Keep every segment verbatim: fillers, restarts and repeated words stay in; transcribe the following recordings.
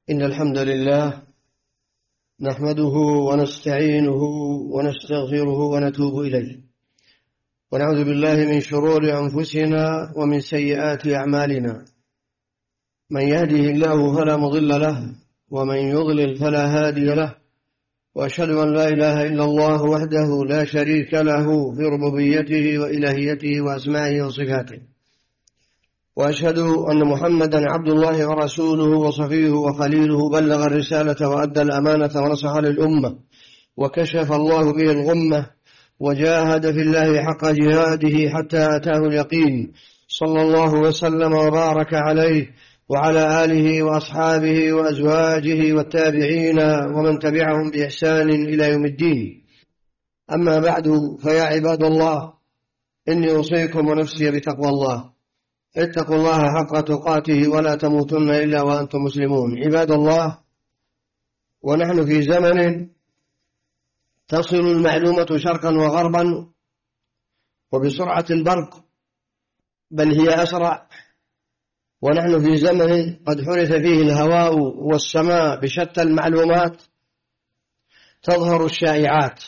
إن الحمد لله نحمده ونستعينه ونستغفره ونتوب إليه، ونعوذ بالله من شرور أنفسنا ومن سيئات أعمالنا. من يهده الله فلا مضل له، ومن يضلل فلا هادي له، وأشهد أن لا إله إلا الله وحده لا شريك له في ربوبيته وإلهيته وأسمائه وصفاته، وأشهد أن محمدا عبد الله ورسوله وصفيه وخليله، بلغ الرسالة وأدى الأمانة ونصح للأمة، وكشف الله به الغمة، وجاهد في الله حق جهاده حتى أتاه اليقين، صلى الله وسلم وبارك عليه وعلى آله وأصحابه وأزواجه والتابعين ومن تبعهم بإحسان إلى يوم الدين. أما بعد، فيا عباد الله، إني أوصيكم ونفسي بتقوى الله. اتقوا الله حق تقاته ولا تموتن إلا وأنتم مسلمون. عباد الله، ونحن في زمن تصل المعلومة شرقا وغربا وبسرعة البرق، بل هي أسرع، ونحن في زمن قد حرث فيه الهواء والسماء بشتى المعلومات. تظهر الشائعات،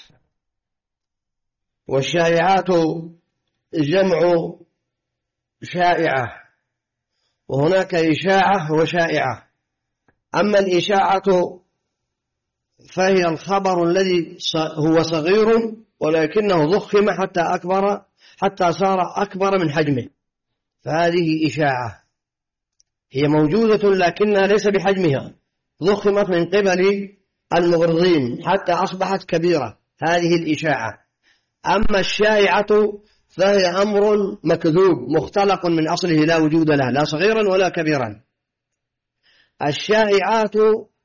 والشائعات جمع شائعة، وهناك إشاعة وشائعة. أما الإشاعة فهي الخبر الذي هو صغير ولكنه ضخم حتى أكبر حتى صار أكبر من حجمه، فهذه إشاعة، هي موجودة لكنها ليس بحجمها، ضخمت من قبل المغرضين حتى أصبحت كبيرة، هذه الإشاعة. أما الشائعة فهي أمر مكذوب مختلق من أصله لا وجود له، لا صغيرا ولا كبيرا. الشائعات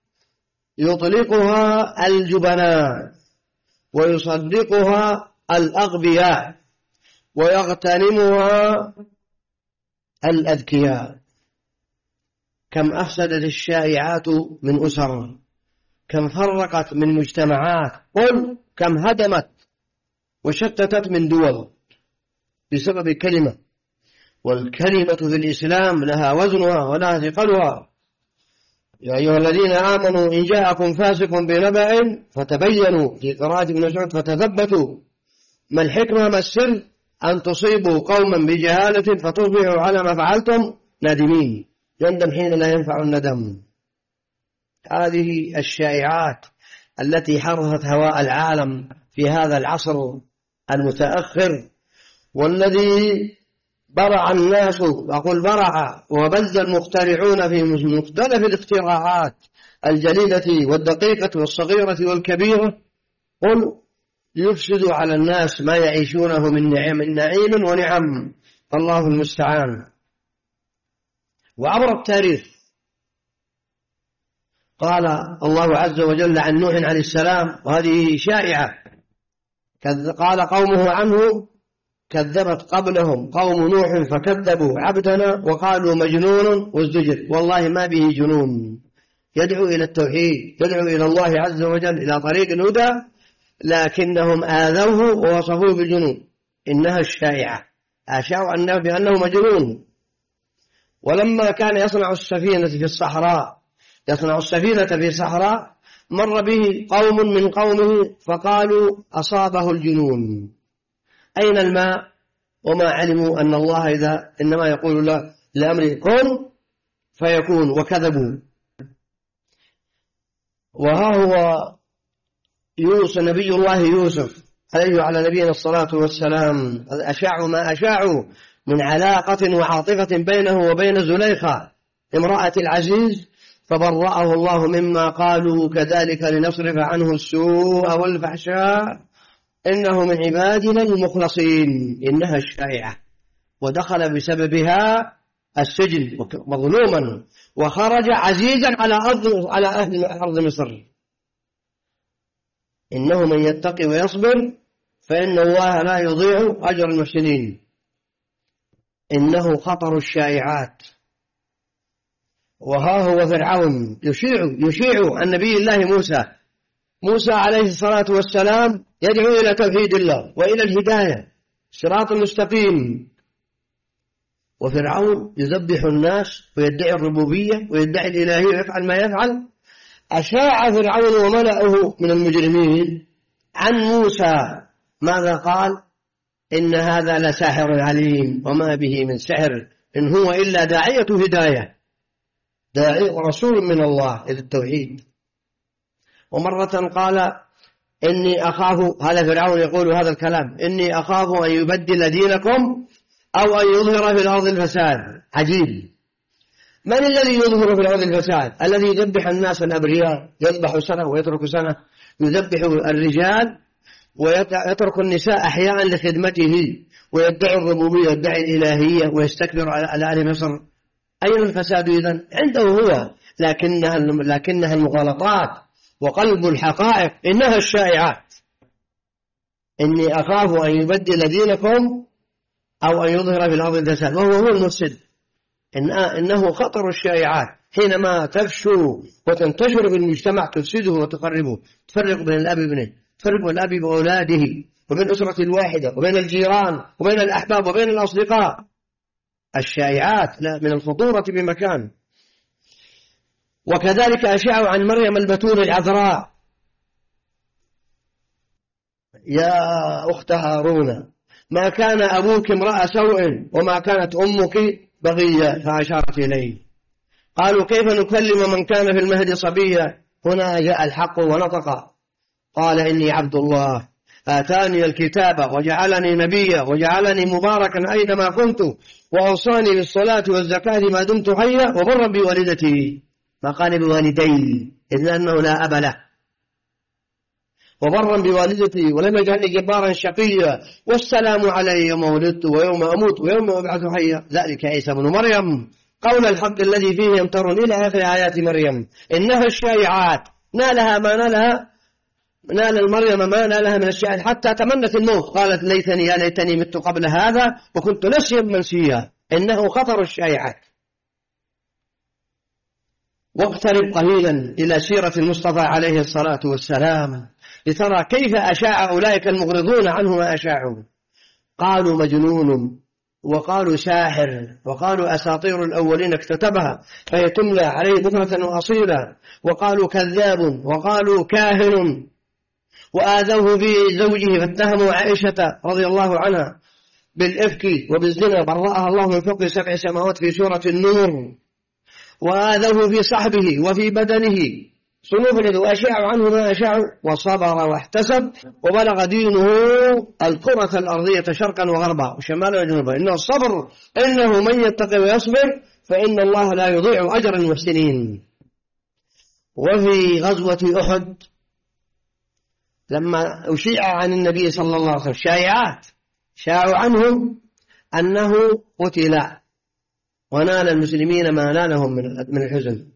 يطلقها الجبناء ويصدقها الأغبياء ويغتنمها الأذكياء. كم أفسدت الشائعات من أسر، كم فرقت من مجتمعات، قل كم هدمت وشتتت من دول بسبب كلمة. والكلمة في الإسلام لها وزنها ولها ثقلها. يا أيها الذين آمنوا إن جاءكم فاسق بنبأ فتبينوا، في قراءة ابن مسعود فتثبتوا. ما الحكمة ما السر؟ أن تصيبوا قوما بجهالة فتصبحوا على ما فعلتم نادمين. يندم حين لا ينفع الندم. هذه الشائعات التي حرثت هواء العالم في هذا العصر المتأخر، والذي برع الناس، أقول برع وبز المخترعون في مختلف الاختراعات الجليلة والدقيقة والصغيرة والكبيرة، قل يفسدوا على الناس ما يعيشونه من نعم نعيم ونعم، الله المستعان. وعبر التاريخ قال الله عز وجل عن نوح عليه السلام، وهذه شائعة، قال قومه عنه كذبت قبلهم قوم نوح فكذبوا عبدنا وقالوا مجنون وازدجر. والله ما به جنون، يدعو إلى التوحيد، يدعو إلى الله عز وجل إلى طريق الهدى، لكنهم آذوه ووصفوه بالجنون. إنها الشائعة، أشاعوا أنه بأنه مجنون. ولما كان يصنع السفينة في الصحراء يصنع السفينة في الصحراء مر به قوم من قومه فقالوا أصابه الجنون. أين الماء؟ وما علموا أن الله إذا إنما يقول له لأمره كن فيكون، وكذبوا. وها هو يوسف نبي الله يوسف عليه وعلى نبينا الصلاة والسلام، أشاعوا ما أشاعوا من علاقة وعاطفة بينه وبين زليخة امرأة العزيز، فبرأه الله مما قالوا، كذلك لنصرف عنه السوء والفحشاء إنه من عبادنا المخلصين. إنها الشائعة، ودخل بسببها السجن مظلوما، وخرج عزيزا على أرض على أهل أرض مصر. إنه من يتقي ويصبر فإن الله لا يضيع أجر المحسنين. إنه خطر الشائعات. وها هو فرعون يشيع يشيع عن نبي الله موسى موسى عليه الصلاة والسلام، يدعو إلى توحيد الله وإلى الهداية، صراط مستقيم. وفرعون يذبح الناس ويدعي الربوبية ويدعي الإلهية ويفعل ما يفعل. أشاع فرعون وملأه من المجرمين عن موسى، ماذا قال؟ إن هذا لساحر عليم وما به من سحر إن هو إلا داعية هداية، داعي ورسول من الله إلى التوحيد. ومرة قال إني أخاف، هذا فرعون يقول هذا الكلام، إني أخاف أن يبدل دينكم أو أن يظهر في الأرض الفساد. عجيب، من الذي يظهر في الأرض الفساد؟ الذي يذبح الناس الأبرياء، يذبح سنة ويترك سنة، يذبح الرجال ويترك النساء أحياء لخدمته، ويدعي الربوبية ويدعي الإلهية ويستكبر على أهل مصر. أين الفساد إذن؟ عنده هو، لكنها لكنها المغالطات، وقلب الحقائق إنها الشائعات. إني أخاف أن يبدل دينكم أو أن يظهر في الأرض الفساد، وهو هو المفسد. إن إنه خطر الشائعات حينما تفشو وتنتشر في المجتمع تفسده وتقربه، تفرق بين الأب وابنه، تفرق بين الأب وأولاده، وبين الأسرة الواحدة، وبين الجيران، وبين الأحباب، وبين الأصدقاء. الشائعات لا من الخطورة بمكان. وكذلك أشاعوا عن مريم البتول العذراء، يا أخت هارون ما كان أبوك امرأ سوء وما كانت أمك بغية، فأشارت إليه. قالوا كيف نكلم من كان في المهد صبيا؟ هنا جاء الحق ونطق، قال إني عبد الله آتاني الكتاب وجعلني نبيا وجعلني مباركا أينما كنت وأوصاني بالصلاة والزكاة ما دمت حيا وبرا بوالدتي. ما قال بوالدي إذ أنه لا أب له، وبرا بوالدتي ولم يجعلني جبارا شقيا والسلام علي يوم ولدت ويوم أموت ويوم أبعث حيا ذلك عيسى بن مريم قول الحق الذي فيه يمترون إلى آخر آيات مريم. إنها الشائعات نالها ما نالها، نال المريم ما نالها من الشائعات حتى تمنت الموت، قالت ليتني يا ليتني مت قبل هذا وكنت نسيا منسيا. إنه خطر الشائعات. واقترب قليلا إلى سيرة المصطفى عليه الصلاة والسلام لترى كيف أشاع أولئك المغرضون عنه ما أشاعوا. قالوا مجنون، وقالوا ساحر، وقالوا أساطير الأولين اكتتبها فهي تملى عليه بكرة وأصيلا، وقالوا كذاب، وقالوا كاهن، وآذوه في زوجه فاتهموا عائشة رضي الله عنها بالإفك وبالزنا برأها الله من فوق سبع سماوات في سورة النور، وآذوه في صحبه وفي بدنه صنوف وأشاعوا عنه ما أشاعوا، وصبر واحتسب وبلغ دينه الكرة الأرضية شرقا وغربا وشمالا وجنوبا. إن الصبر إنه من يتقي ويصبر فإن الله لا يضيع أجر المحسنين. وفي غزوة أحد لما أشيع عن النبي صلى الله عليه وسلم شائعات، شاعوا عنهم أنه قتل ونال المسلمين ما نالهم من الحزن.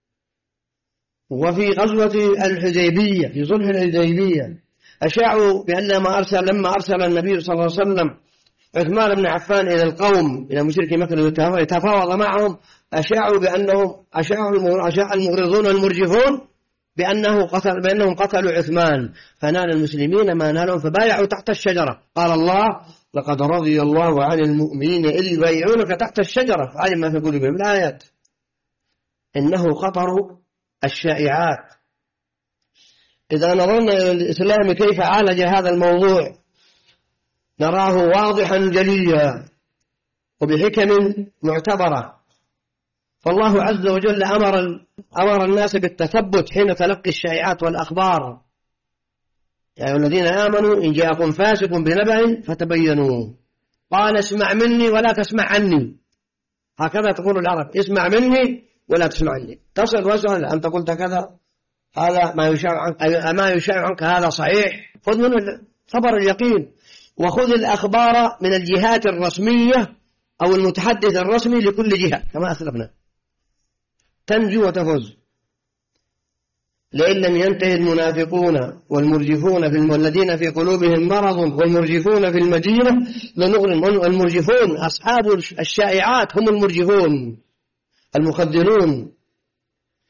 وفي غزوة الحديبية في صلح الحديبية أشاعوا بأن لما أرسل لما أرسل النبي صلى الله عليه وسلم عثمان بن عفان إلى القوم إلى مشركي مكة يتفاوض معهم، أشاعوا بأنهم أشاعوا أشاع المغرضون والمرجفون بأنه قتل بأنهم قتلوا عثمان، فنال المسلمين ما نالهم فبايعوا تحت الشجرة. قال الله لقد رضي الله عن المؤمنين إذ يبايعونك تحت الشجرة فعلم ما في قلوبهم الآيات. إنه خطر الشائعات. إذا نظرنا إلى الإسلام كيف عالج هذا الموضوع نراه واضحا جليا وبحكم معتبرة. فالله عز وجل أمر أمر الناس بالتثبت حين تلقي الشائعات والأخبار. يا أيها الذين آمنوا إن جاءكم فاسق بنبأ فتبينوا. قال اسمع مني ولا تسمع عني، هكذا تقول العرب، اسمع مني ولا تسمع عني. تصل واسأل أنت قلت كذا، هذا ما يشاع عنك، ما يشاع عنك هذا صحيح، خذ منه خبر اليقين، وخذ الأخبار من الجهات الرسمية أو المتحدث الرسمي لكل جهة كما أسلفنا، تنجو وتفوز. لئن لم ينتهي المنافقون والمرجفون في والذين في قلوبهم مرض والمرجفون في المدينة لنغرم. المرجفون أصحاب الشائعات هم المرجفون المخدرون،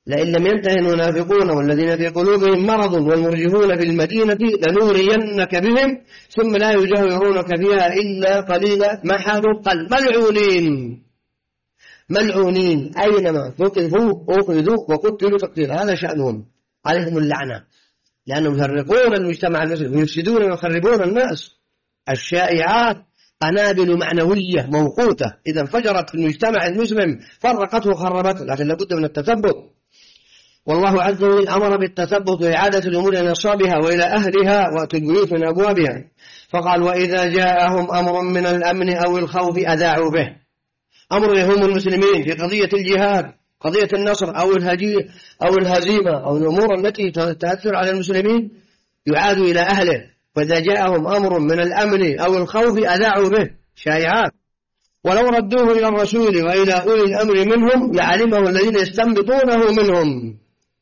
لئن لم ينتهي المنافقون والذين في قلوبهم مرض والمرجفون في المدينة لنورينك بهم ثم لا يجاورونك فيها إلا قليلا ما حالوا قل ملعونين ملعونين أينما ثقفوا أخذوا وقتلوا تقتيلا، هذا شأنهم، عليهم اللعنة، لأنهم يفرقون المجتمع المسلم ويفسدون ويخربون الناس. الشائعات قنابل معنوية موقوتة، إذا انفجرت في المجتمع المسلم فرقته وخربته، لكن لابد من التثبت. والله عز وجل أمر بالتثبت وإعادة الأمور إلى نصابها وإلى أهلها وأتوا البيوت من أبوابها، فقال وإذا جاءهم أمر من الأمن أو الخوف أذاعوا به. أمر يهم المسلمين في قضية الجهاد، قضية النصر أو الهجي أو الهزيمة أو الأمور التي تأثر على المسلمين يعاد إلى أهله. فإذا جاءهم أمر من الأمن أو الخوف أذاعوا به، شائعات. ولو ردوه إلى الرسول وإلى أولي الأمر منهم لعلمه الذين يستنبطونه منهم.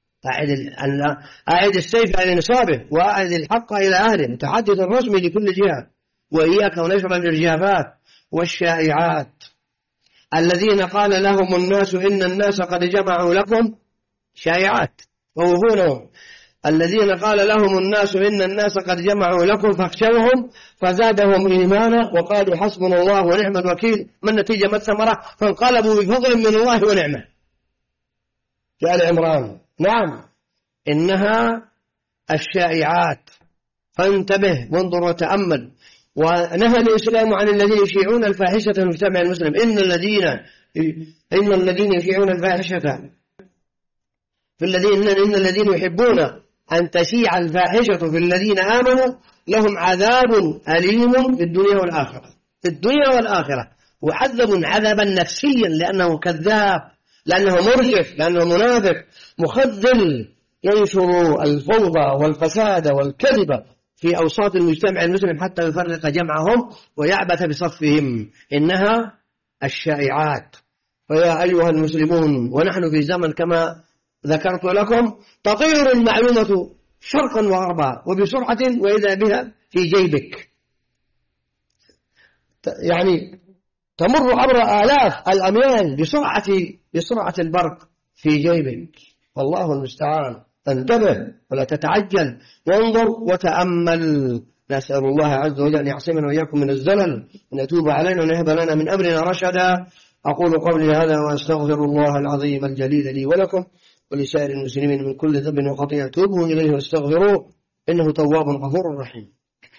أعد السيف إلى نصابه وأعد الحق إلى أهله، متحدث رسمي لكل جهة. وإياك ونشر الإرجافات والشائعات. الذين قال لهم الناس إن الناس قد جمعوا لكم، شائعات ووهونهم. الذين قال لهم الناس إن الناس قد جمعوا لكم فاخشوهم فزادهم إيمانا وقالوا حسبنا الله ونعم الوكيل. ما النتيجة ما الثمرة؟ فانقلبوا بفضل من الله ونعمة. في آل عمران. نعم إنها الشائعات، فانتبه وانظر وتأمل. ونهى الإسلام عن الذين يشيعون الفاحشة في المجتمع المسلم. إن الذين إن الذين يشيعون الفاحشة في الذين إن الذين يحبون أن تشيع الفاحشة في الذين آمنوا لهم عذاب أليم في الدنيا والآخرة. في الدنيا والآخرة، وعذب عذابا نفسيا لأنه كذاب، لأنه مرجف، لأنه منافق مخذل ينشر الفوضى والفساد والكذب في أوساط المجتمع المسلم حتى يفرق جمعهم ويعبث بصفهم. إنها الشائعات. فيا أيها المسلمون، ونحن في زمن كما ذكرت لكم تطير المعلومة شرقا وغربا وبسرعة وإذا بها في جيبك، يعني تمر عبر آلاف الأميال بسرعة بسرعة البرق في جيبك. والله المستعان. انتبه ولا تتعجل، وانظر وتأمل. نسأل الله عز وجل أن يعصمنا وإياكم من الزلل، أن يتوب علينا ونهب لنا من أمرنا رشدا. أقول قولي هذا وأستغفر الله العظيم الجليل لي ولكم ولسائر المسلمين من كل ذنب وخطيئة. توبوا إليه واستغفروه إنه تواب غفور رحيم.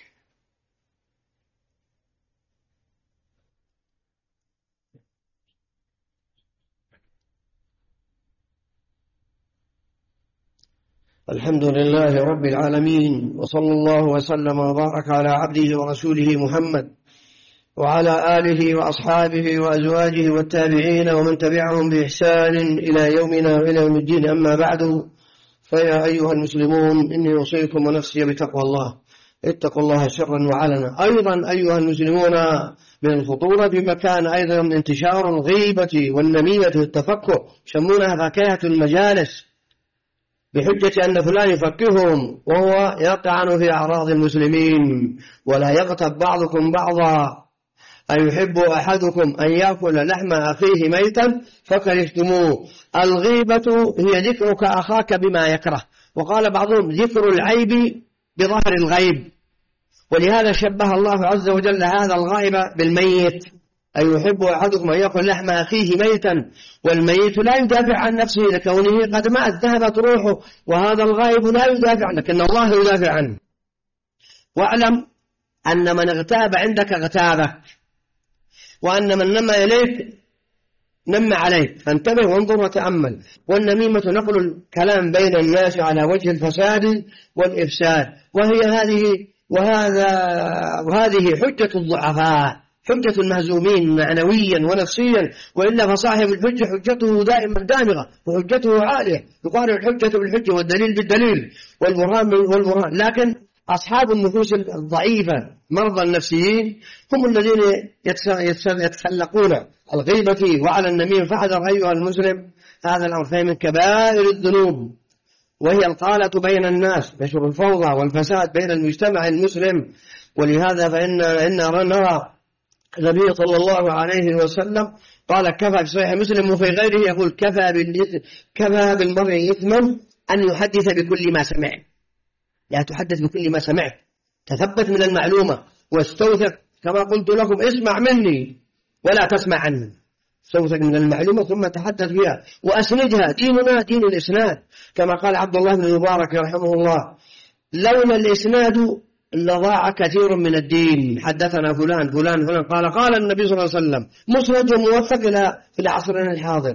الحمد لله رب العالمين، وصلى الله وسلم وبارك على عبده ورسوله محمد وعلى آله وأصحابه وأزواجه والتابعين ومن تبعهم بإحسان إلى يومنا وإلى يوم الدين. أما بعد، فيا أيها المسلمون، إني أوصيكم ونفسي بتقوى الله. اتقوا الله سرا وعلنا. أيضا أيها المسلمون، من الخطورة بمكان أيضا انتشار الغيبة والنميمة والتفكه، يسمونها فكاهة المجالس، بحجة أن فلان يفكههم وهو يطعن في أعراض المسلمين. ولا يغتب بعضكم بعضا، أيحب أحدكم أن يأكل لحم أخيه ميتا فكرهتموه. الغيبة هي ذكرك أخاك بما يكره، وقال بعضهم ذكر العيب بظهر الغيب. ولهذا شبه الله عز وجل هذا الغائب بالميت. أيحب أحدكم أن يأكل لحم أخيه ميتا، والميت لا يدافع عن نفسه لكونه قد مات ذهبت روحه، وهذا الغائب لا يدافع عنه لكن الله يدافع عنه. واعلم أن من اغتاب عندك اغتابك، وأن من نم إليك نم عليك. فانتبه وانظر وتأمل. والنميمة نقل الكلام بين الناس على وجه الفساد والإفساد، وهي هذه وهذا وهذه حجة الضعفاء، حجة المهزومين معنويا ونفسيا. وإلا فصاحب الحجة حجته دائما دامغة وحجته عالية، يقارن الحجة بالحجة والدليل بالدليل والبرهان والبرهان. لكن أصحاب النفوس الضعيفة مرضى النفسيين هم الذين يتسلقون الغيبة وعلى النميم. فاحذر أيها المسلم هذا الأمر، فهي من كبائر الذنوب، وهي القالة بين الناس، نشر الفوضى والفساد بين المجتمع المسلم. ولهذا فإن إن نرى النبي صلى الله عليه وسلم قال كفى في صحيح مسلم وفي غيره يقول كفى كفى بالمرء إثما أن يحدث بكل ما سمع. لا تحدث بكل ما سمعت، تثبت من المعلومة واستوثق، كما قلت لكم اسمع مني ولا تسمع عني، استوثق من المعلومة ثم تحدث بها وأسندها. ديننا دين الإسناد، كما قال عبد الله بن المبارك رحمه الله لولا الإسناد لضاع كثير من الدين. حدثنا فلان فلان فلان قال قال النبي صلى الله عليه وسلم، مسند موثق إلى في عصرنا الحاضر.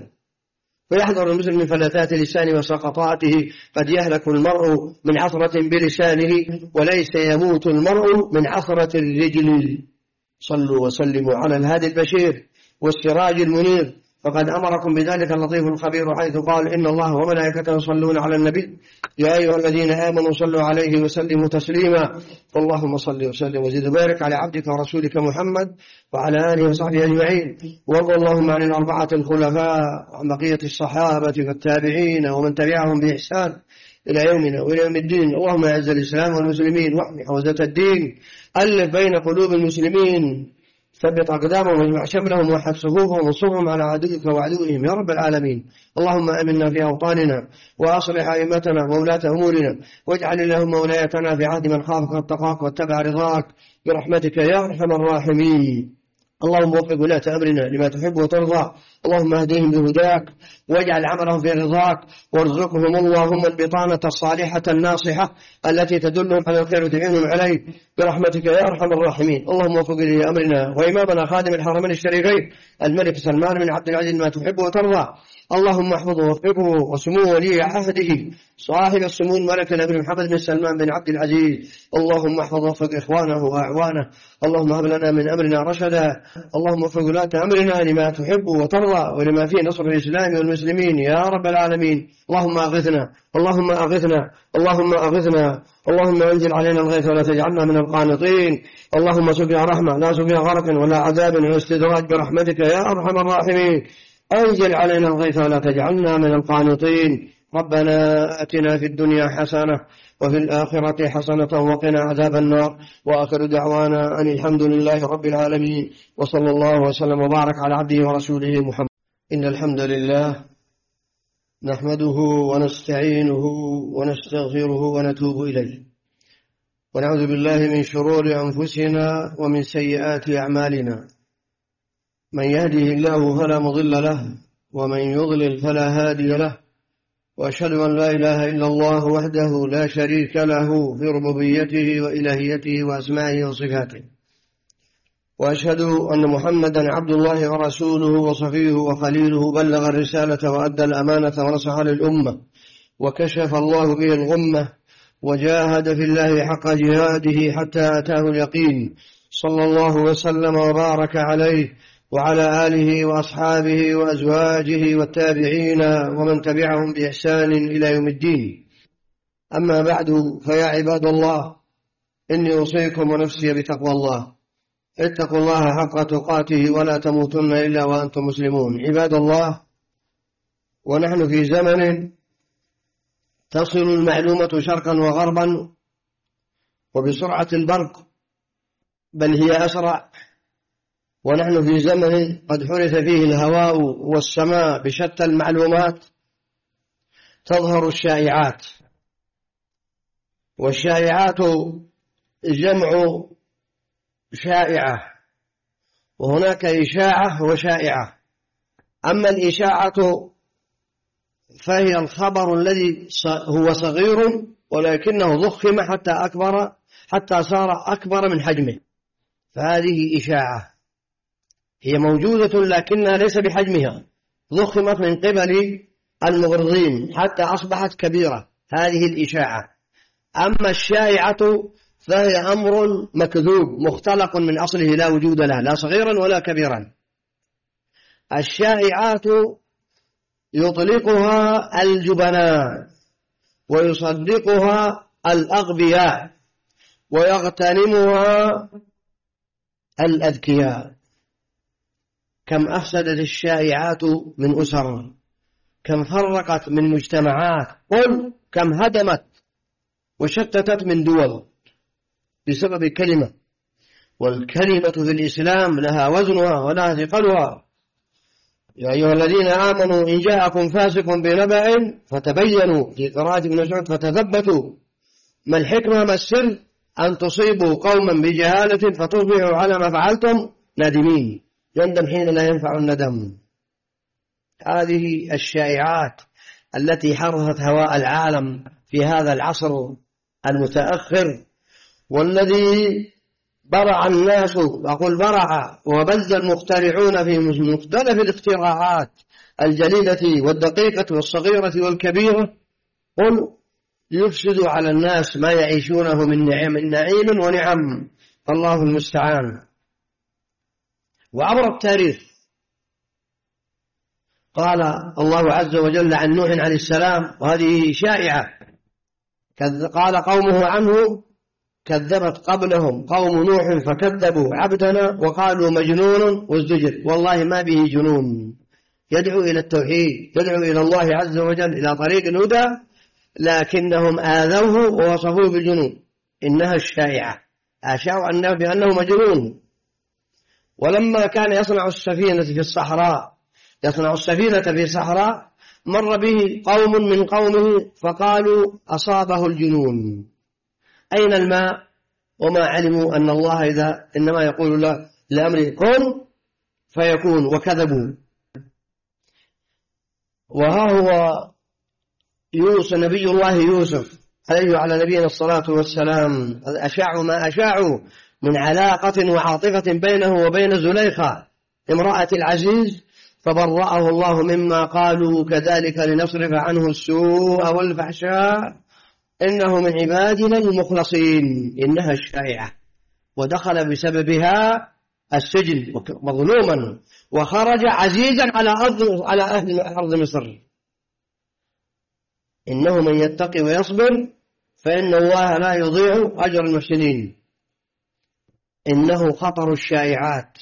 فيحذر المسلم من فلتات لسانه وسقطاته، قد يهلك المرء من عثرة بلسانه وليس يموت المرء من عثرة الرجل. صلوا وسلموا على الهادي البشير والسراج المنير، فقد أمركم بذلك اللطيف الخبير حيث قال إن الله وملائكته يصلون على النبي يا أيها الذين آمنوا صلوا عليه وسلموا تسليما. اللهم صل وسلم وزد وبارك على عبدك ورسولك محمد وعلى آله وصحبه أجمعين. وارض اللهم عن الأربعة الخلفاء وعن بقية الصحابة والتابعين ومن تبعهم بإحسان إلى يومنا وإلى يوم الدين. اللهم أعز الإسلام والمسلمين واحمي حوزة الدين، ألف بين قلوب المسلمين، ثبت أقدامهم واجمع شملهم وحد صفوفهم وانصرهم على عدوك وعدوهم يا رب العالمين. اللهم آمنا في أوطاننا وأصلح أئمتنا وولاة أمورنا، واجعل اللهم ولايتنا في عهد من خافك واتقاك واتبع رضاك برحمتك يا أرحم الراحمين. اللهم وفق ولاة أمرنا لما تحب وترضى، اللهم اهديهم بهداك واجعل عملهم في رضاك، وارزقهم اللهم البطانة الصالحة الناصحة التي تدلهم على الخير وتعينهم عليه برحمتك يا أرحم الراحمين. اللهم وفق ولي أمرنا وإمامنا خادم الحرمين الشريفين الملك سلمان بن عبد العزيز ما تحب وترضى، اللهم احفظه ووفقه وسمو ولي عهده صاحب السمو الملك الأمير محمد بن سلمان بن عبد العزيز. اللهم احفظ ووفق إخوانه وأعوانه، اللهم هب لنا من أمرنا رشدا، اللهم وفق ولاة أمرنا لما تحب وترضى ولما فيه نصر الإسلام والمسلمين يا رب العالمين. اللهم أغثنا اللهم أغثنا اللهم أغثنا اللهم أنزل علينا الغيث ولا تجعلنا من القانطين. اللهم سقيا رحمة لا سقيا غرق ولا عذاب ولا استدراج برحمتك يا أرحم الراحمين. أنزل علينا الغيث ولا تجعلنا من القانطين. ربنا آتنا في الدنيا حسنة وفي الآخرة حسنة وقنا عذاب النار. وآخر دعوانا أن الحمد لله رب العالمين، وصلى الله وسلم وبارك على عبده ورسوله محمد. إن الحمد لله نحمده ونستعينه ونستغفره ونتوب إليه، ونعوذ بالله من شرور أنفسنا ومن سيئات أعمالنا. من يهده الله فلا مضل له ومن يضلل فلا هادي له، وأشهد أن لا إله إلا الله وحده لا شريك له في ربوبيته وإلهيته وأسمائه وصفاته، وأشهد أن محمدا عبد الله ورسوله وصفيه وخليله، بلغ الرسالة وأدى الأمانة ونصح للأمة وكشف الله به الغمة، وجاهد في الله حق جهاده حتى أتاه اليقين، صلى الله وسلم وبارك عليه وعلى آله وأصحابه وأزواجه والتابعين ومن تبعهم بإحسان إلى يوم الدين. أما بعد، فيا عباد الله، إني أوصيكم ونفسي بتقوى الله. اتقوا الله حق تقاته ولا تموتن إلا وأنتم مسلمون. عباد الله، ونحن في زمن تصل المعلومة شرقا وغربا وبسرعة البرق، بل هي أسرع، ونحن في زمن قد حرث فيه الهواء والسماء بشتى المعلومات. تظهر الشائعات، والشائعات جمع شائعة، وهناك إشاعة وشائعة. أما الإشاعة فهي الخبر الذي هو صغير ولكنه ضخم حتى أكبر حتى صار أكبر من حجمه، فهذه إشاعة، هي موجودة لكنها ليس بحجمها، ضخمت من قبل المغرضين حتى أصبحت كبيرة، هذه الإشاعة. أما الشائعة فهي أمر مكذوب مختلق من أصله لا وجود له، لا صغيرا ولا كبيرا. الشائعات يطلقها الجبناء ويصدقها الأغبياء ويغتنمها الأذكياء. كم أفسدت الشائعات من أسر، كم فرقت من مجتمعات، قل كم هدمت وشتتت من دول بسبب كلمة. والكلمة في الإسلام لها وزنها ولها ثقلها، يا أيها الذين آمنوا إن جاءكم فاسق بنبأ فتبينوا، في قراءة ابن مسعود فتثبتوا. ما الحكمة ما السر؟ أن تصيبوا قوما بجهالة فتصبحوا على ما فعلتم نادمين. يندم حين لا ينفع الندم. هذه الشائعات التي حرثت هواء العالم في هذا العصر المتأخر، والذي برع الناس، أقول برع وبز المخترعون في مختلف الاختراعات الجليلة والدقيقة والصغيرة والكبيرة، قل يفسد على الناس ما يعيشونه من نعم نعيم ونعم، الله المستعان. وعبر التاريخ قال الله عز وجل عن نوح عليه السلام، وهذه شائعة، قال قومه عنه: كذبت قبلهم قوم نوح فكذبوا عبدنا وقالوا مجنون وازدجر. والله ما به جنون، يدعو إلى التوحيد، يدعو إلى الله عز وجل إلى طريق الهدى، لكنهم آذوه ووصفوه بالجنون. إنها الشائعة، أشاعوا أنه بأنه مجنون. ولما كان يصنع السفينة في الصحراء يصنع السفينة في الصحراء مر به قوم من قومه فقالوا أصابه الجنون. أين الماء؟ وما علموا أن الله إذا إنما يقول له لأمره كن فيكون، وكذبوا. وها هو يوسف نبي الله يوسف عليه وعلى نبينا الصلاة والسلام، أشاعوا ما أشاعوا من علاقة وعاطفة بينه وبين زليخة امرأة العزيز، فبرأه الله مما قالوا، كذلك لنصرف عنه السوء والفحشاء إنه من عبادنا المخلصين. إنها الشائعة، ودخل بسببها السجن مظلوما، وخرج عزيزا على أرض على أهل أرض مصر. إنه من يتقي ويصبر فإن الله لا يضيع أجر المحسنين. إنه خطر الشائعات.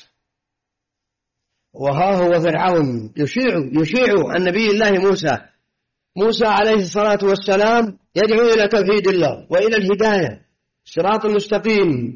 وها هو فرعون يشيع يشيع عن نبي الله موسى موسى عليه الصلاة والسلام، يدعو إلى توحيد الله وإلى الهداية صراط المستقيم،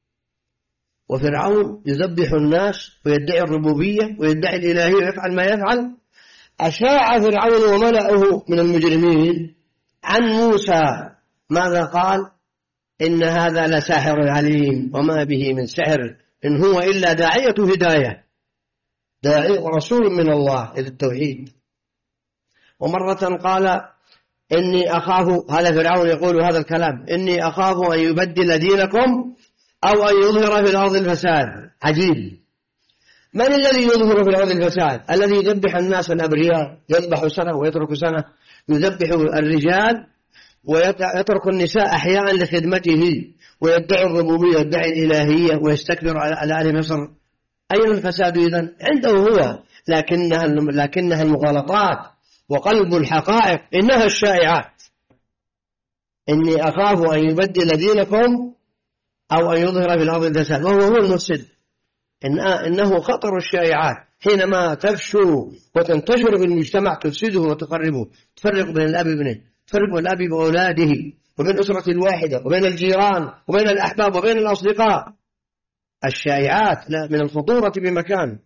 وفرعون يذبح الناس ويدعي الربوبية ويدعي الإلهية ويفعل ما يفعل. أشاع فرعون وملأه من المجرمين عن موسى، ماذا قال؟ إن هذا لساحر عليم وما به من سحر، إن هو إلا داعية هداية، داعي رسول من الله إلى التوحيد. ومرة قال إني أخاف، هذا فرعون يقول هذا الكلام، إني أخاف أن يبدل دينكم أو أن يظهر في الأرض الفساد. عجيب، من الذي يظهر في الأرض الفساد؟ الذي يذبح الناس الأبرياء، يذبح سنة ويترك سنة، يذبح الرجال ويترك النساء أحياء لخدمته، ويدعي الربوبية ويدعي الإلهية ويستكبر على أهل مصر. أين الفساد إذن؟ عنده هو، لكنها لكنها المغالطات وقلب الحقائق. إنها الشائعات. إني أخاف أن يبدل دينكم أو أن يظهر في الأرض الفساد، وهو هو المفسد. إن إنه خطر الشائعات، حينما تفشو وتنتشر في المجتمع تفسده وتقربه، تفرق بين الأب وابنه، تفرق بين الأب وأولاده، وبين الأسرة الواحدة، وبين الجيران، وبين الأحباب، وبين الأصدقاء. الشائعات لا من الخطورة بمكان.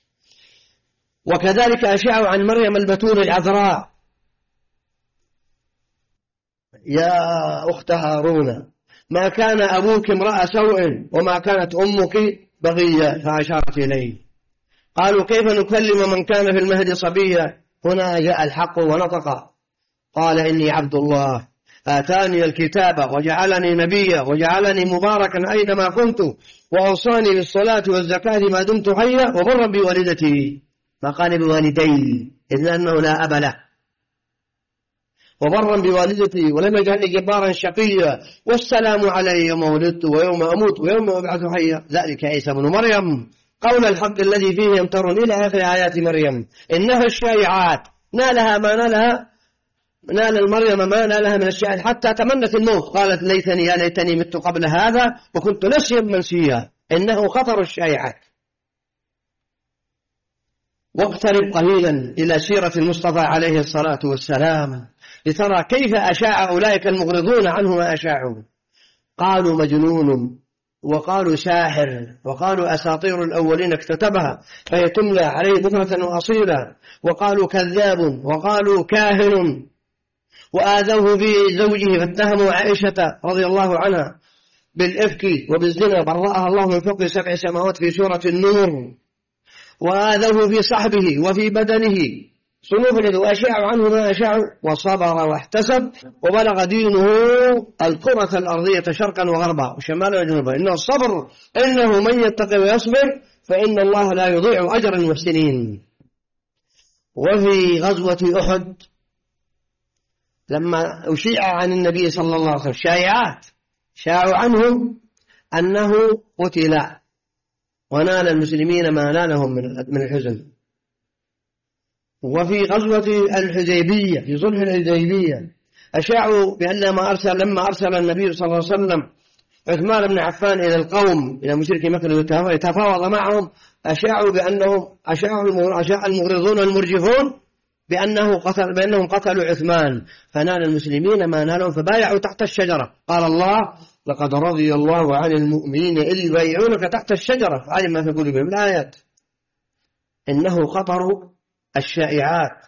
وكذلك أشاعوا عن مريم البتول العذراء: يا أخت هارون ما كان أبوك امرأ سوء وما كانت أمك بغية، فأشارت إليه. قالوا كيف نكلم من كان في المهد صبيا؟ هنا جاء الحق ونطق، قال إني عبد الله آتاني الكتاب وجعلني نبيا وجعلني مباركا أينما كنت وأوصاني بالصلاة والزكاة ما دمت حيا وبرا بوالدتي. ما قال بوالدي إذ أنه لا أب له، وبرا بوالدتي ولم يجعلني جبارا شقيا، والسلام علي يوم ولدت ويوم أموت ويوم أبعث حيا، ذلك عيسى بن مريم قول الحق الذي فيه يمترون، إلى آخر آيات مريم. إنها الشائعات، نالها ما نالها، نال المريم ما نالها من الشائعات حتى تمنت الموت، قالت ليتني يا ليتني مت قبل هذا وكنت نسيا منسيا. إنه خطر الشائعات. واقترب قليلا إلى سيرة المصطفى عليه الصلاة والسلام لترى كيف أشاع أولئك المغرضون عنه ما أشاعوا. قالوا مجنون وقالوا ساحر، وقالوا أساطير الأولين اكتتبها فهي تملى عليه بكرة وأصيلا، وقالوا كذاب، وقالوا كاهن، وآذوه بزوجه فاتهموا عائشة رضي الله عنها بالإفك وبالزنا برأها الله من فوق سبع سماوات في سورة النور، وآذوه في صحبه وفي بدنه صنوف وأشاعوا عنه ما أشاعوا، وصبر واحتسب وبلغ دينه الكرة الأرضية شرقا وغربا وشمالا وجنوبا. إنه الصبر، إنه من يتقي ويصبر فإن الله لا يضيع أجر المحسنين. وفي غزوة أحد لما أشيع عن النبي صلى الله عليه وسلم شائعات، شاعوا عنه أنه قتل ونال المسلمين ما نالهم من الحزن. وفي غزوة الحديبية في صلح الحديبية أشاعوا بأن ما أرسل لما أرسل النبي صلى الله عليه وسلم عثمان بن عفان إلى القوم إلى مشركي مكة يتفاوض معهم، أشاعوا بأنهم أشاعوا أشاع المغرضون والمرجفون بأنه قتل بأنهم قتلوا عثمان، فنال المسلمين ما نالهم فبايعوا تحت الشجرة. قال الله: لقد رضي الله عن المؤمنين إذ يبايعونك تحت الشجرة فعلم ما في قلوبهم. الآيات. إنه خطر الشائعات.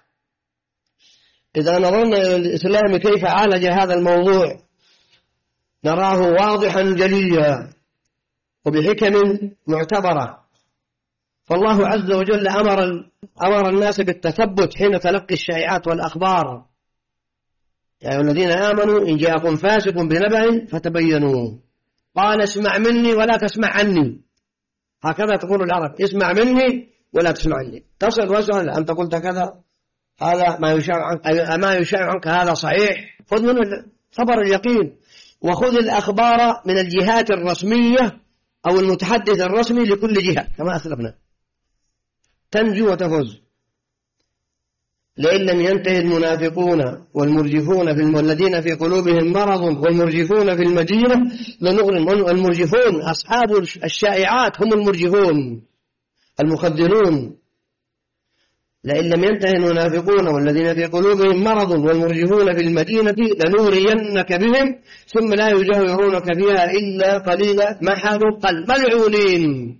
إذا نظرنا إلى الإسلام كيف عالج هذا الموضوع نراه واضحا جليا وبحكم معتبرة. فالله عز وجل أمر أمر الناس بالتثبت حين تلقي الشائعات والأخبار. يا أيها الذين آمنوا إن جاءكم فاسق بنبأ فتبينوا. قال: اسمع مني ولا تسمع عني. هكذا تقول العرب: اسمع مني ولا تسمع عني. تصل واسأل: أنت قلت كذا، هذا ما يشاع عنك، ما يشاع عنك هذا صحيح. خذ منه خبر اليقين، وخذ الأخبار من الجهات الرسمية أو المتحدث الرسمي لكل جهة كما أسلفنا، تنجو وتفوز. لئن لم ينتهي المنافقون والمرجفون في الذين في قلوبهم مرض والمرجفون في المدينة لنغرم. المرجفون أصحاب الشائعات هم المرجفون المخدرون. لئن لم ينتهي المنافقون والذين في قلوبهم مرض والمرجفون في المدينة لنغرينك بهم ثم لا يجاورونك فيها إلا قليلا محلوا قل ملعونين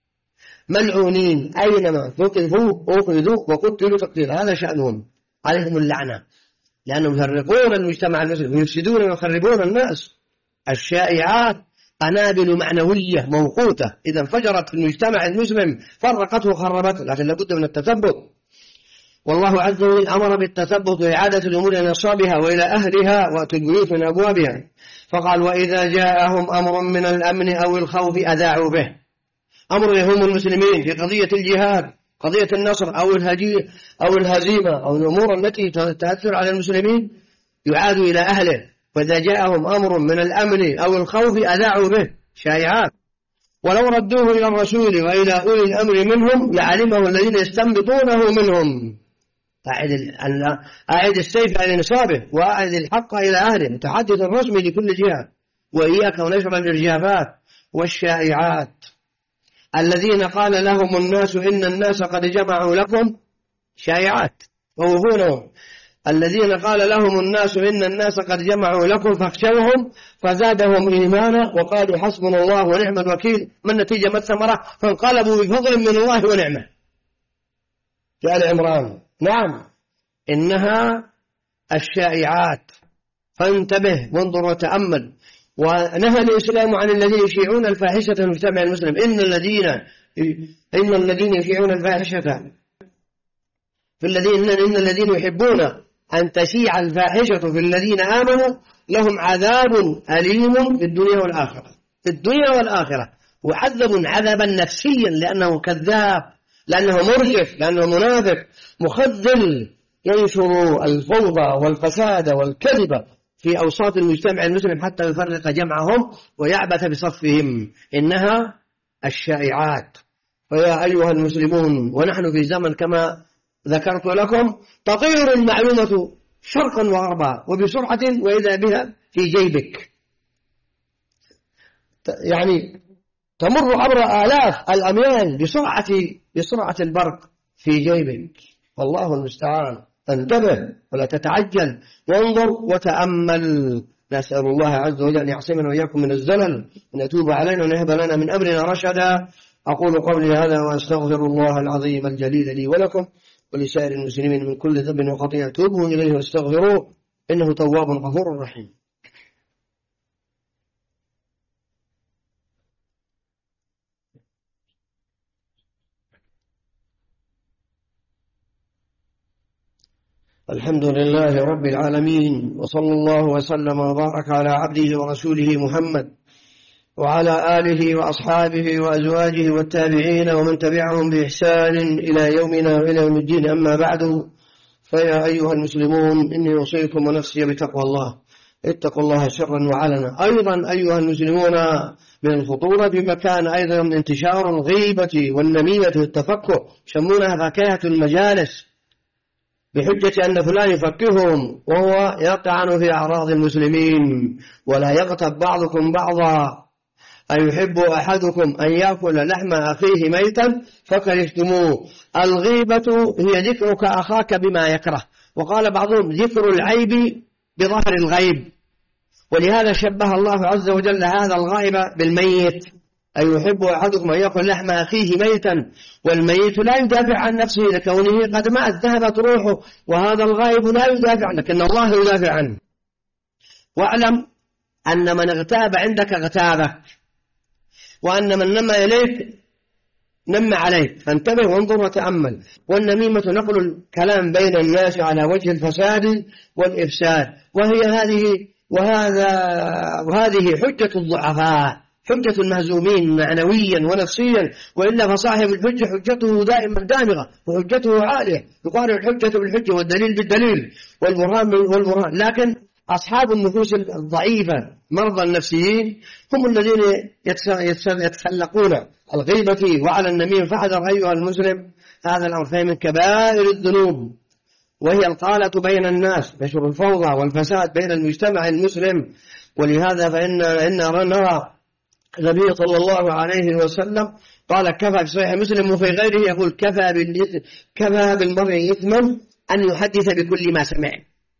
ملعونين أينما ثقفوا أخذوا وقتلوا تقتيلا. هذا شأنهم، عليهم اللعنة، لأنهم يفرقون المجتمع المسلم ويفسدون ويخربون الناس. الشائعات قنابل معنوية موقوتة، إذا انفجرت في المجتمع المسلم فرقته وخربته، لكن لابد من التثبت. والله عز وجل أمر بالتثبت وإعادة الأمور إلى نصابها وإلى أهلها وأتوا البيوت من أبوابها. فقال: وإذا جاءهم أمر من الأمن أو الخوف أذاعوا به. أمر يهم المسلمين في قضية الجهاد، قضية النصر أو الهجير أو الهزيمة أو الأمور التي تأثر على المسلمين يعاد إلى أهله. وإذا جاءهم أمر من الأمن أو الخوف أذاعوا به. شائعات. ولو ردوه إلى الرسول وإلى أولي الأمر منهم لعلمه الذين يستنبطونه منهم. أعد السيف على نصابه وأعد الحق إلى أهله، متحدث الرسمي لكل جهة. وإياك ونشر الإرجافات والشائعات. الذين قال لهم الناس إن الناس قد جمعوا لكم، شائعات ووهونهم. الذين قال لهم الناس إن الناس قد جمعوا لكم فاخشوهم فزادهم إيمانا وقالوا حسبنا الله ونعم الوكيل. ما النتيجة ما الثمرة؟ فانقلبوا بفضل من الله ونعمة. في آل عمران. نعم، إنها الشائعات، فانتبه وانظر وتأمل. ونهى الإسلام عن الذين يشيعون الفاحشة في المجتمع المسلم. إن الذين إن الذين يشيعون الفاحشة في الذين إن الذين يحبون أن تشيع الفاحشة في الذين آمنوا لهم عذاب أليم في الدنيا والآخرة. في الدنيا والآخرة. وعذب عذابا نفسيا لأنه كذاب، لأنه مرجف، لأنه منافق مخذل ينشر الفوضى والفساد والكذب في أوساط المجتمع المسلم حتى يفرق جمعهم ويعبث بصفهم. إنها الشائعات. فيا أيها المسلمون، ونحن في زمن كما ذكرت لكم تطير المعلومة شرقا وغربا وبسرعة وإذا بها في جيبك، يعني تمر عبر آلاف الأميال بسرعة بسرعة البرق في جيبك. والله المستعان. انتبه ولا تتعجل وانظر وتأمل. نسأل الله عز وجل أن يعصمنا وإياكم من الزلل، أن يتوب علينا ونهب لنا من أمرنا رشدا. أقول قولي هذا وأستغفر الله العظيم الجليل لي ولكم ولسائر المسلمين من كل ذنب وخطيئة، توبوا إليه واستغفروه إنه تواب غفور رحيم. الحمد لله رب العالمين، وصلى الله وسلم وبارك على عبده ورسوله محمد وعلى آله وأصحابه وأزواجه والتابعين ومن تبعهم بإحسان إلى يومنا وإلى يوم الدين. أما بعد، فيا أيها المسلمون إني أوصيكم ونفسي بتقوى الله. اتقوا الله سرا وعلنا. أيضا أيها المسلمون، من الخطورة بمكان أيضا من انتشار الغيبة والنميمة والتفكه، يسمونها فكاهة المجالس، بحجة أن فلان يفكههم وهو يطعن في أعراض المسلمين. ولا يغتب بعضكم بعضا، أيحب أحدكم أن يأكل لحم أخيه ميتا فكرهتموه. الغيبة هي ذكرك أخاك بما يكره، وقال بعضهم ذكر العيب بظهر الغيب، ولهذا شبه الله عز وجل هذا الغائب بالميت. أيحب أحدكم أن يأكل لحم أخيه ميتا، والميت لا يدافع عن نفسه لكونه قد مات، ذهبت روحه، وهذا الغائب لا يدافع، لكن الله يدافع عنه. واعلم أن من اغتاب عندك اغتابك، وأن من نم إليك نم عليك، فانتبه وانظر وتأمل. والنميمة نقل الكلام بين الناس على وجه الفساد والإفساد، وهي هذه وهذا وهذه حجة الضعفاء، حجة المهزومين معنويا ونفسيا، وإلا فصاحب الحجة حجته دائما دامغة وحجته عالية، يقارن الحجة بالحجة والدليل بالدليل والبرهان بالبرهان. لكن أصحاب النفوس الضعيفة مرضى النفسيين هم الذين يتسلقون الغيبة وعلى النميم. فاحذر أيها المسلم هذا الأمر، فهي من كبائر الذنوب، وهي القالة بين الناس، نشر الفوضى والفساد بين المجتمع المسلم. ولهذا فإن إن نرى النبي صلى الله عليه وسلم قال كفى في صحيح مسلم وفي غيره يقول كفى كفى بالمرء إثما أن يحدث بكل ما سمع.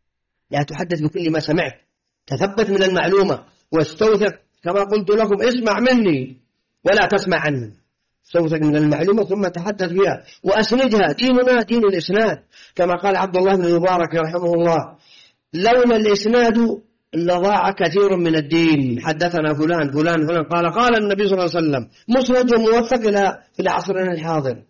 لا تحدث بكل ما سمعت، تثبت من المعلومة واستوثق، كما قلت لكم اسمع مني ولا تسمع عني، استوثق من المعلومة ثم تحدث بها وأسندها. ديننا دين الإسناد، كما قال عبد الله بن المبارك رحمه الله لولا الإسناد لضاع كثير من الدين. حدثنا فلان فلان فلان قال قال النبي صلى الله عليه وسلم، مسند وموثق إلى في عصرنا الحاضر.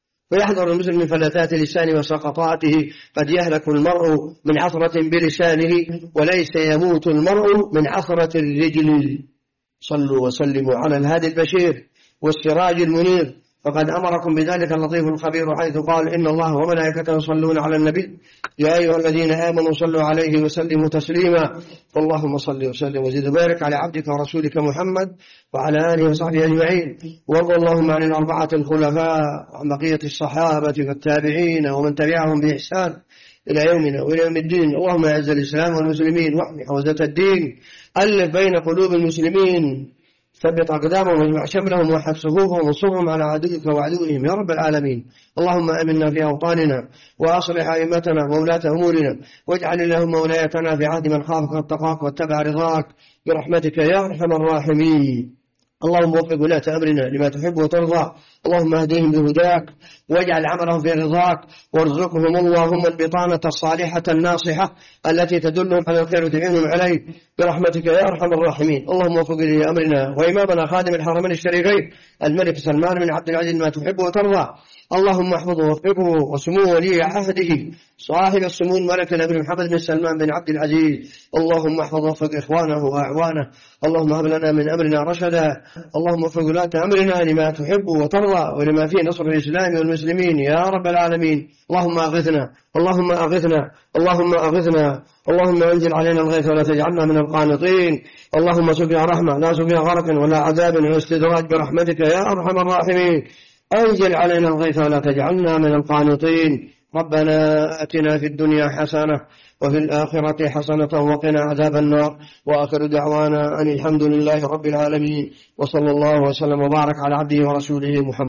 ويحذر المسلم من فلتات لسانه وسقطاته، قد يهلك المرء من عثرة بلسانه وليس يموت المرء من عثرة الرجل. صلوا وسلموا على الهادي البشير والسراج المنير، فقد أمركم بذلك اللطيف الخبير، حيث قال إن الله وملائكته يصلون على النبي يا أيها الذين آمنوا صلوا عليه وسلموا تسليما. فاللهم صل وسلم وزد وبارك على عبدك ورسولك محمد وعلى آله وصحبه أجمعين. وارض اللهم عن الأربعة الخلفاء وعن بقية الصحابة والتابعين ومن تبعهم بإحسان إلى يومنا وإلى يوم الدين. اللهم أعز الإسلام والمسلمين واحمي حوزة الدين، ألف بين قلوب المسلمين، ثبت أقدامهم واجمع شملهم وحد صفوفهم وانصرهم على عدوك وعدوهم يا رب العالمين. اللهم آمنا في أوطاننا وأصلح أئمتنا وولاة أمورنا، واجعل اللهم ولايتنا في عهد من خافك واتقاك واتبع رضاك برحمتك يا أرحم الراحمين. اللهم وفق ولاة أمرنا لما تحب وترضى، اللهم اهديهم بهداك واجعل عملهم في رضاك، وارزقهم اللهم البطانة الصالحة الناصحة التي تدلهم على الخير وتعينهم عليه برحمتك يا أرحم الراحمين. اللهم وفق ولي أمرنا وإمامنا خادم الحرمين الشريفين الملك سلمان بن عبد العزيز ما تحب وترضى، اللهم احفظه ووفقه وسمو ولي عهده صاحب السمو الملك الأمير محمد بن سلمان بن عبد العزيز. اللهم احفظ ووفق إخوانه وأعوانه، اللهم هب لنا من أمرنا رشدا، اللهم وفق ولاة أمرنا لما تحب وترضى ولما فيه نصر الإسلام والمسلمين يا رب العالمين. اللهم أغثنا اللهم أغثنا اللهم أغثنا اللهم أنزل علينا الغيث ولا تجعلنا من القانطين. اللهم سقيا رحمة لا سقيا غرق ولا عذاب ولا استدراج برحمتك يا أرحم الراحمين. أنزل علينا الغيث ولا تجعلنا من القانطين. ربنا آتنا في الدنيا حسنة وفي الآخرة حسنة وقنا عذاب النار. وآخر دعوانا أن الحمد لله رب العالمين، وصلى الله وسلم وبارك على عبده ورسوله محمد.